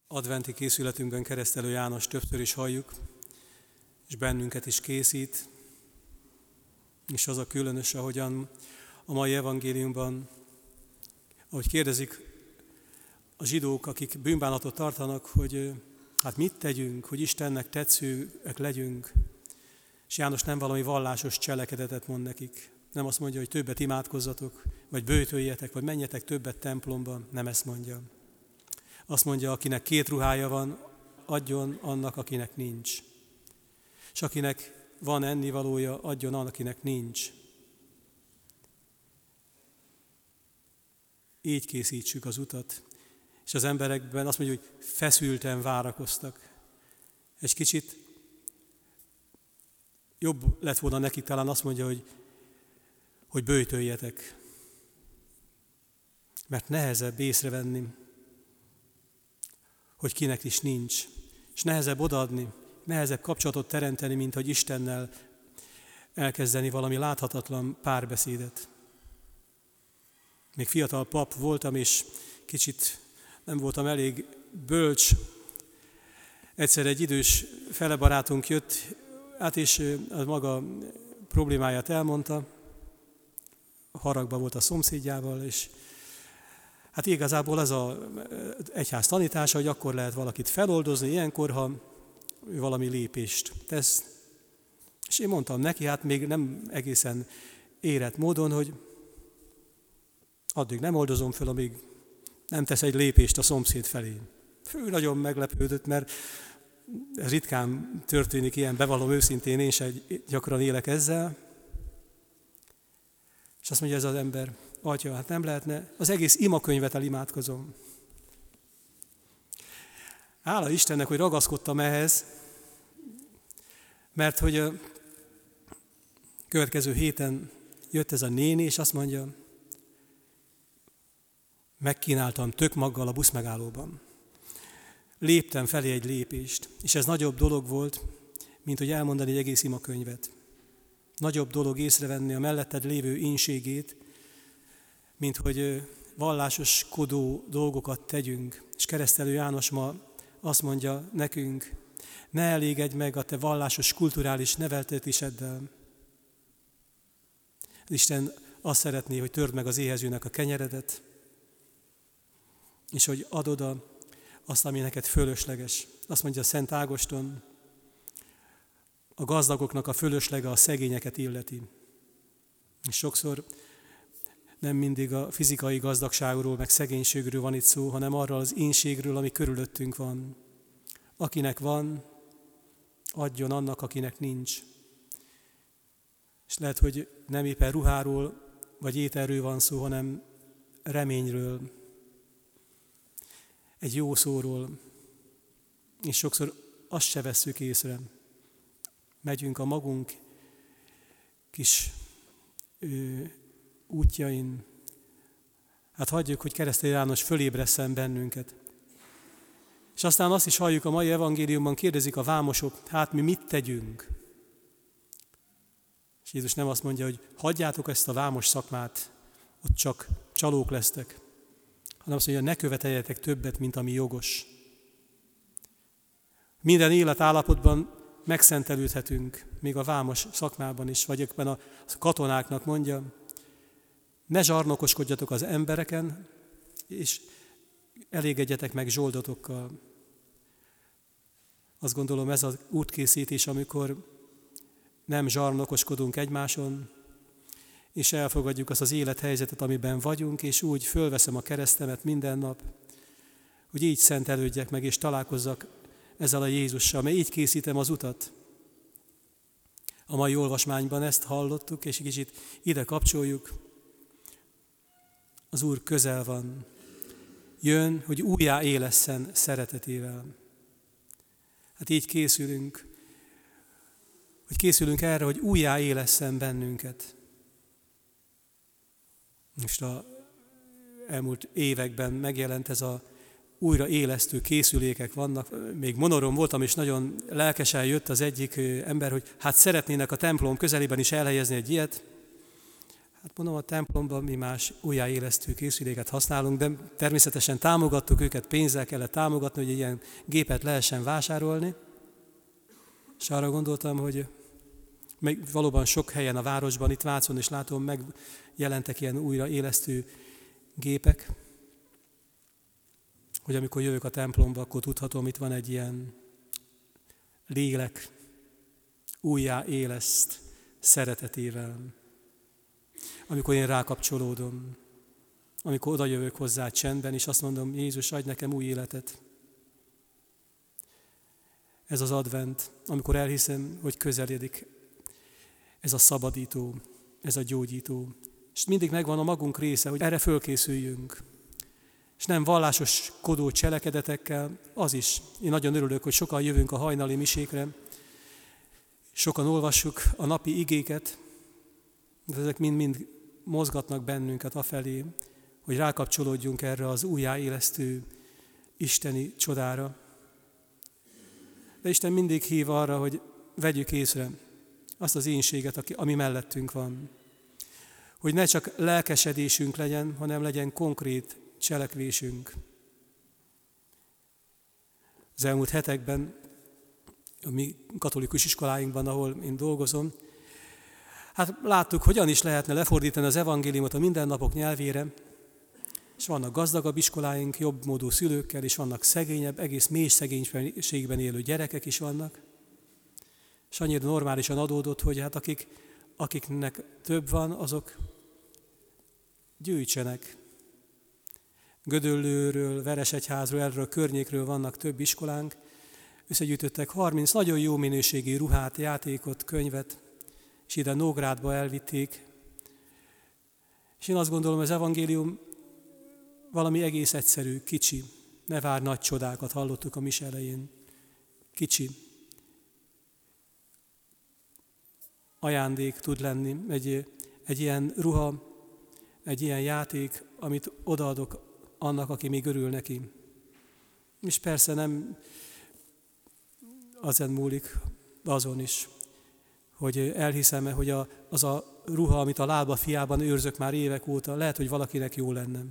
Adventi készületünkben Keresztelő János többször is halljuk, és bennünket is készít, és az a különös, ahogyan a mai evangéliumban, ahogy kérdezik a zsidók, akik bűnbánatot tartanak, hogy hát mit tegyünk, hogy Istennek tetszőek legyünk, és János nem valami vallásos cselekedetet mond nekik. Nem azt mondja, hogy többet imádkozzatok, vagy böjtöljetek, vagy menjetek többet templomba, nem ezt mondja. Azt mondja, akinek 2 ruhája van, adjon annak, akinek nincs. És akinek van ennivalója, adjon annak, akinek nincs. Így készítsük az utat. És az emberekben azt mondja, hogy feszülten várakoztak. Egy kicsit jobb lett volna nekik, talán azt mondja, hogy böjtöljetek. Mert nehezebb észrevenni, hogy kinek is nincs. És nehezebb odaadni, nehezebb kapcsolatot teremteni, mint hogy Istennel elkezdeni valami láthatatlan párbeszédet. Még fiatal pap voltam, és kicsit nem voltam elég bölcs. Egyszer egy idős felebarátunk jött, és a maga problémáját elmondta, haragba volt a szomszédjával, és hát igazából az az egyház tanítása, hogy akkor lehet valakit feloldozni ilyenkor, ha ő valami lépést tesz. És én mondtam neki, hát még nem egészen érett módon, hogy addig nem oldozom fel, amíg nem tesz egy lépést a szomszéd felé. Ő nagyon meglepődött, mert ritkán történik ilyen, bevallom őszintén, én sem gyakran élek ezzel. És azt mondja ez az ember, atya, hát nem lehetne, az egész imakönyvet elimádkozom. Hála Istennek, hogy ragaszkodtam ehhez, mert hogy a következő héten jött ez a néni, és azt mondja, megkínáltam tökmaggal a buszmegállóban. Léptem felé egy lépést, és ez nagyobb dolog volt, mint hogy elmondani egy egész imakönyvet. Nagyobb dolog észrevenni a melletted lévő ínségét, mint hogy vallásoskodó dolgokat tegyünk. És Keresztelő János ma azt mondja nekünk, ne elégedj meg a te vallásos, kulturális neveltetéseddel. Isten azt szeretné, hogy törd meg az éhezőnek a kenyeredet, és hogy add oda azt, ami neked fölösleges. Azt mondja Szent Ágoston, a gazdagoknak a fölöslege a szegényeket illeti. És sokszor nem mindig a fizikai gazdagságról, meg szegénységről van itt szó, hanem arról az ínségről, ami körülöttünk van. Akinek van, adjon annak, akinek nincs. És lehet, hogy nem éppen ruháról, vagy ételről van szó, hanem reményről, egy jó szóról. És sokszor azt se vesszük észre. Megyünk a magunk kis útjain. Hát hagyjuk, hogy Keresztelő János fölébresszen bennünket. És aztán azt is halljuk a mai evangéliumban, kérdezik a vámosok, hát mi mit tegyünk? És Jézus nem azt mondja, hogy hagyjátok ezt a vámos szakmát, ott csak csalók lesztek, hanem azt mondja, ne követeljetek többet, mint ami jogos. Minden életállapotban megszentelődhetünk, még a vámos szakmában is, vagy éppen a katonáknak mondja, ne zsarnokoskodjatok az embereken, és elégedjetek meg zsoldatokkal. Azt gondolom, ez az útkészítés, amikor nem zsarnokoskodunk egymáson, és elfogadjuk azt az élethelyzetet, amiben vagyunk, és úgy fölveszem a keresztemet minden nap, hogy így szentelődjek meg, és találkozzak ezzel a Jézussal, mert így készítem az utat. A mai olvasmányban ezt hallottuk, és kicsit ide kapcsoljuk. Az Úr közel van. Jön, hogy újjá élesszen szeretetével. Hát így készülünk, hogy készülünk erre, hogy újjá élesszen bennünket. Most az elmúlt években megjelent ez a újraélesztő készülékek vannak. Még monoron voltam, és nagyon lelkesen jött az egyik ember, hogy hát szeretnének a templom közelében is elhelyezni egy ilyet. Hát mondom, a templomban mi más újjáélesztő készüléket használunk, de természetesen támogattuk őket, pénzzel kellett támogatni, hogy ilyen gépet lehessen vásárolni. És arra gondoltam, hogy valóban sok helyen a városban, itt Vácon is látom, megjelentek ilyen újraélesztő gépek, hogy amikor jövök a templomba, akkor tudhatom, itt van egy ilyen lélek, újjáéleszt szeretetével. Amikor én rákapcsolódom, amikor oda jövök hozzá csendben, és azt mondom, Jézus, adj nekem új életet. Ez az advent, amikor elhiszem, hogy közeledik ez a szabadító, ez a gyógyító. És mindig megvan a magunk része, hogy erre fölkészüljünk. És nem vallásoskodó cselekedetekkel, az is. Én nagyon örülök, hogy sokan jövünk a hajnali misékre, sokan olvassuk a napi igéket, de ezek mind mozgatnak bennünket afelé, hogy rákapcsolódjunk erre az újjáélesztő isteni csodára. De Isten mindig hív arra, hogy vegyük észre azt az énséget, ami mellettünk van. Hogy ne csak lelkesedésünk legyen, hanem legyen konkrét cselekvésünk. Az elmúlt hetekben a mi katolikus iskoláinkban, ahol én dolgozom, hát láttuk, hogyan is lehetne lefordítani az evangéliumot a mindennapok nyelvére, és vannak gazdagabb iskoláink, jobb módú szülőkkel, és vannak szegényebb, egész mély szegénységben élő gyerekek is vannak. És annyira normálisan adódott, hogy hát akiknek több van, azok gyűjtsenek. Gödöllőről, Veresegyházról, erről a környékről vannak több iskolánk. Összegyűjtöttek 30 nagyon jó minőségű ruhát, játékot, könyvet, és ide Nógrádba elvitték. És én azt gondolom, az evangélium valami egész egyszerű, kicsi. Ne vár nagy csodákat, hallottuk a mise elején. Kicsi. Ajándék tud lenni, egy ilyen ruha, egy ilyen játék, amit odaadok annak, aki még örül neki. És persze nem azon múlik, azon is, hogy elhiszem-e, hogy az a ruha, amit a lába fiában őrzök már évek óta, lehet, hogy valakinek jó lenne.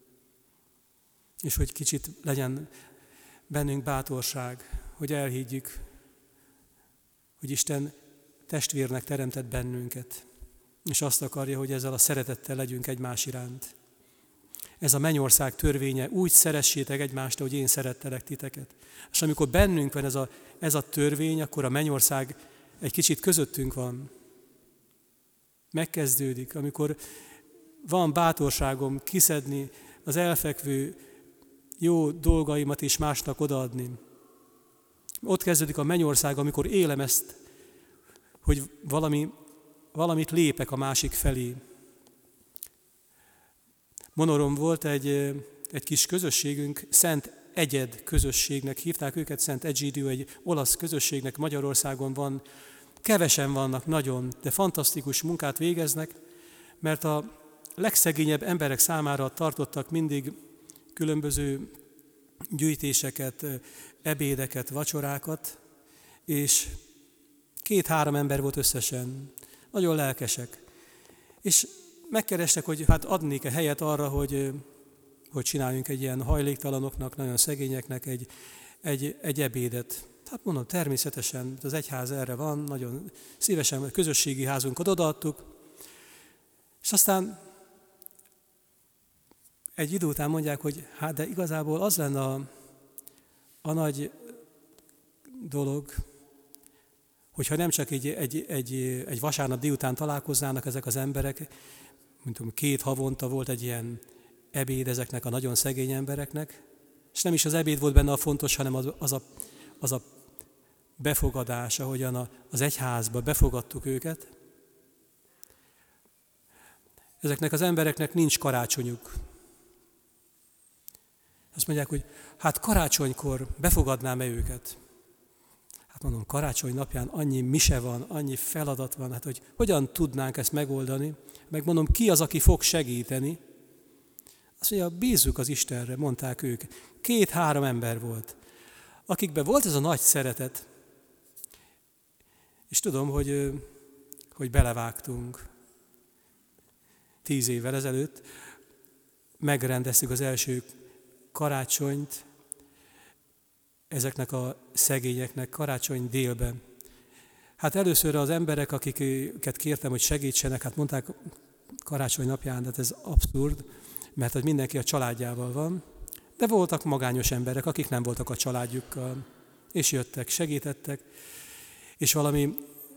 És hogy kicsit legyen bennünk bátorság, hogy elhiggyük, hogy Isten testvérnek teremtett bennünket, és azt akarja, hogy ezzel a szeretettel legyünk egymás iránt. Ez a mennyország törvénye, úgy szeressétek egymást, ahogy én szerettelek titeket. És amikor bennünk van ez a törvény, akkor a mennyország egy kicsit közöttünk van. Megkezdődik, amikor van bátorságom kiszedni az elfekvő jó dolgaimat is másnak odaadni. Ott kezdődik a mennyország, amikor élem ezt, hogy valamit lépek a másik felé. Monoron volt egy kis közösségünk, Szent Egyed közösségnek hívták őket, Szent Egidio, egy olasz közösségnek Magyarországon van. Kevesen vannak nagyon, de fantasztikus munkát végeznek, mert a legszegényebb emberek számára tartottak mindig különböző gyűjtéseket, ebédeket, vacsorákat, és 2-3 ember volt összesen, nagyon lelkesek. És megkerestek, hogy hát adnék-e helyet arra, hogy csináljunk egy ilyen hajléktalanoknak, nagyon szegényeknek egy ebédet. Hát mondom, természetesen az egyház erre van, nagyon szívesen a közösségi házunkat odaadtuk. És aztán egy idő után mondják, hogy hát de igazából az lenne a nagy dolog, hogyha nem csak egy vasárnap délután találkoznának ezek az emberek, mint 2 havonta volt egy ilyen ebéd ezeknek a nagyon szegény embereknek, és nem is az ebéd volt benne a fontos, hanem az a befogadás, ahogyan az egyházba befogadtuk őket. Ezeknek az embereknek nincs karácsonyuk. Azt mondják, hogy hát karácsonykor befogadnám-e őket? Hát mondom, karácsony napján annyi mise van, annyi feladat van, hát hogy hogyan tudnánk ezt megoldani? Megmondom, ki az, aki fog segíteni? Azt mondja, bízzuk az Istenre, mondták ők. 2-3 ember volt, akikben volt ez a nagy szeretet. És tudom, hogy belevágtunk. 10 évvel ezelőtt megrendeztük az első karácsonyt ezeknek a szegényeknek karácsony délben. Hát először az emberek, akiket kértem, hogy segítsenek, hát mondták karácsony napján, hát ez abszurd, mert hogy mindenki a családjával van, de voltak magányos emberek, akik nem voltak a családjukkal, és jöttek, segítettek, és valami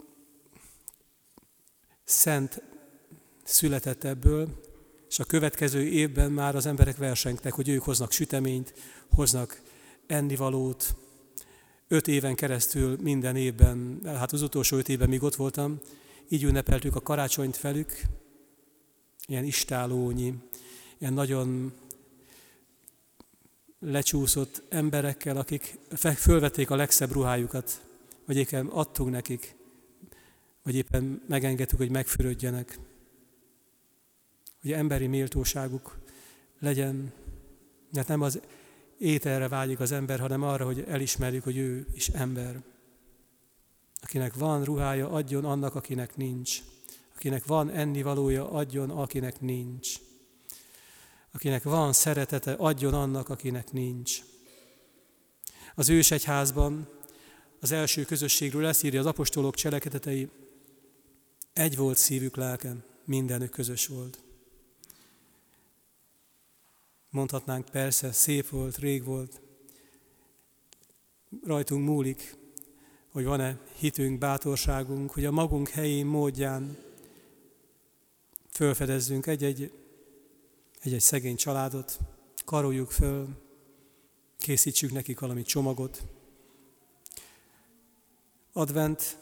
szent született ebből, és a következő évben már az emberek versengtek, hogy ők hoznak süteményt, hoznak ennivalót. 5 éven keresztül minden évben, hát az utolsó 5 évben, míg ott voltam, így ünnepeltük a karácsonyt velük, ilyen istálónyi, ilyen nagyon lecsúszott emberekkel, akik fölvették a legszebb ruhájukat, vagy éppen adtunk nekik, vagy éppen megengedtük, hogy megfürödjenek. Hogy emberi méltóságuk legyen, mert nem az ételre vágyik az ember, hanem arra, hogy elismerjük, hogy ő is ember. Akinek van ruhája, adjon annak, akinek nincs. Akinek van ennivalója, adjon, akinek nincs. Akinek van szeretete, adjon annak, akinek nincs. Az ősegyházban az első közösségről ezt írja az apostolok cselekedetei, egy volt szívük, lelken, mindenük közös volt. Mondhatnánk persze, szép volt, rég volt, rajtunk múlik, hogy van-e hitünk, bátorságunk, hogy a magunk helyén, módján fölfedezzünk egy-egy szegény családot, karoljuk föl, készítsük nekik valami csomagot. Advent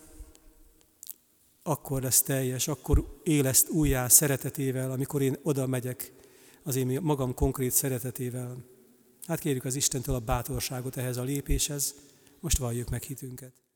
akkor lesz teljes, akkor éleszt újjá szeretetével, amikor én oda megyek az én magam konkrét szeretetével. Hát kérjük az Istentől a bátorságot ehhez a lépéshez, most valljuk meg hitünket.